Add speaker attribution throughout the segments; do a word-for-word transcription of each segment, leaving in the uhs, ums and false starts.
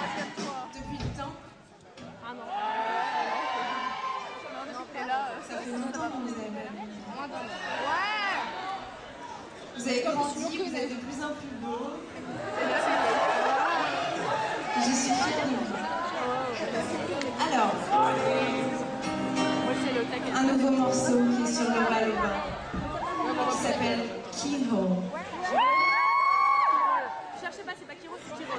Speaker 1: Depuis le temps.
Speaker 2: Ah non. Non, t'es là.
Speaker 1: Ça fait longtemps que vous avez pas vu.
Speaker 2: Moins d'un an. Ouais.
Speaker 1: Vous avez grandi, vous êtes de plus en plus beau. Je suis fière de vous. Alors, un nouveau morceau qui est sur le bas-le-bas, qui s'appelle Keyhole.
Speaker 2: Cherchez pas, c'est pas Kiro, c'est Kiro.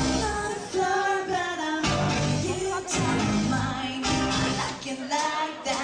Speaker 1: Like it like that.